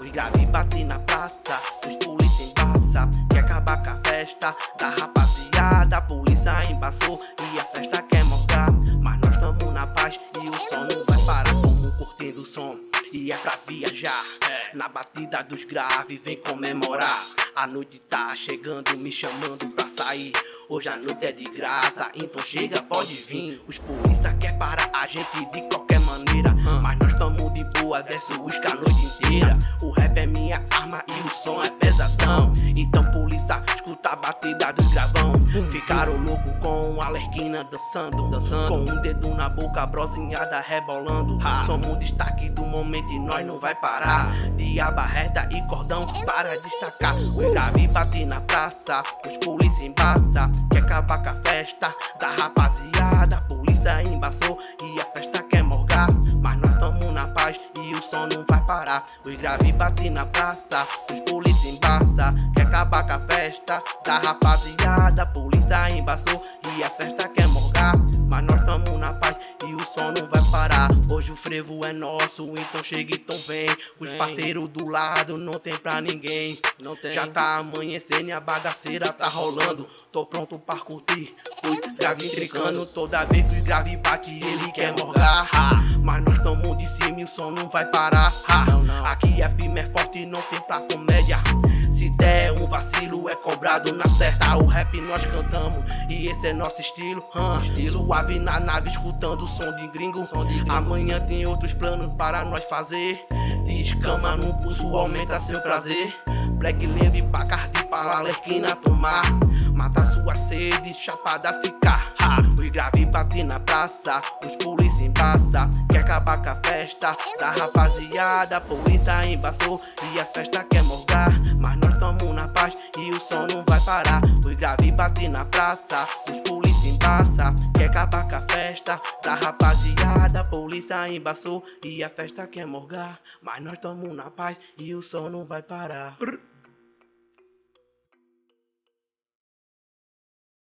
Os grave bate na praça, os polícia embaça. Quer acabar com a festa da rapaziada. A polícia embaçou e a festa quer morgar. Mas nós tamo na paz e o som não vai parar. Como curtindo o som e é pra viajar. Na batida dos graves vem comemorar. A noite tá chegando, me chamando pra sair. Hoje a noite é de graça, então chega, pode vir. Os polícia quer parar a gente de qualquer maneira, mas nós tamo de boa, desce o uísque a noite inteira. O rap é minha arma e o som é pesadão. Então polícia, escuta a batida dos gravão. Ficaram loucos com a Lerquina dançando, com um dedo na boca, brosinhada rebolando. Somos destaque do momento e nós não vai parar. Diaba reta e cordão para destacar. Os grave bate na praça, os polícia embaça. Quer acabar com a festa da rapaziada. A polícia embaçou e a festa quer morgar. Mas nós tamo na paz e o som não vai parar. Os grave bate na praça, os polícia embaça. Quer acabar com a festa da rapaziada. A polícia embaçou e a festa quer morgar. Mas nós tamo na paz e o som não vai parar. Hoje o frevo é nosso, então chega, então vem. Os parceiros do lado não tem pra ninguém. Já tá amanhecendo e a bagaceira tá rolando. Tô pronto pra curtir, os grave intricando. Toda vez que o grave bate ele quer morgar. Mas nós tamo de cima e o som não vai parar. Aqui é firme, é forte e não tem pra comédia. Se der um vacilo é cobrado na certa. O rap nós cantamos e esse é nosso estilo. Suave na nave escutando o som de gringo. Amanhã tem outros planos para nós fazer. Descama no pulso, aumenta seu prazer. Black leve pra cardi para a Lerquina tomar. Mata sua sede, chapada ficar. Os grave bate na praça, os polícia embaça. Quer acabar com a festa da rapaziada. A polícia embaçou e a festa quer morgar. Mas nós tamo na paz e o som não vai parar. Os grave bate na praça, os polícia embaça. Quer acabar com a festa da rapaziada. A polícia embaçou e a festa quer morgar. Mas nós tamo na paz e o som não vai parar.